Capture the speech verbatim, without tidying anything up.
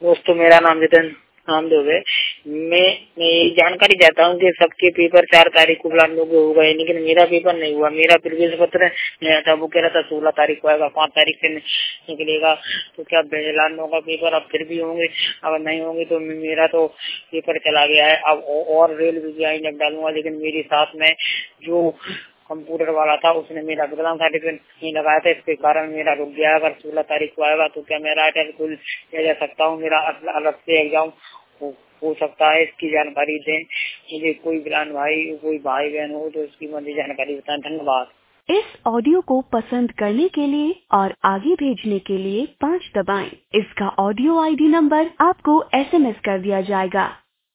दोस्तों मेरा नाम जितन नामदेव है। मैं मैं ये जानकारी चाहता हूँ कि सबके पेपर चार तारीख को बुलाने को हो गए, लेकिन मेरा पेपर नहीं हुआ। मेरा प्रवेश पत्र नया था, वो कह रहा था सोलह तारीख को आएगा, पाँच तारीख से निकलेगा। तो क्या बेलानों का पेपर अब फिर भी होंगे? अगर नहीं होंगे तो मेरा तो पेपर चला गया है। अब और रेलवे की आई जब डालूंगा, लेकिन मेरी साथ में जो कंप्यूटर वाला था उसने मेरा विकलांग सर्टिफिकेट नहीं लगाया था, इसके कारण मेरा रुक गया। अगर सोलह तारीख को आएगा तो क्या मेरा कुल ले जा सकता हूँ? मेरा अलग से एग्जाम हो, हो सकता है, इसकी जानकारी दें मुझे। कोई बहन भाई कोई भाई बहन हो तो इसकी मुझे जानकारी बताएं। धन्यवाद। इस ऑडियो को पसंद करने के लिए और आगे भेजने के लिए पाँच दबाएं। इसका ऑडियो आईडी नंबर आपको एसएमएस कर दिया जाएगा।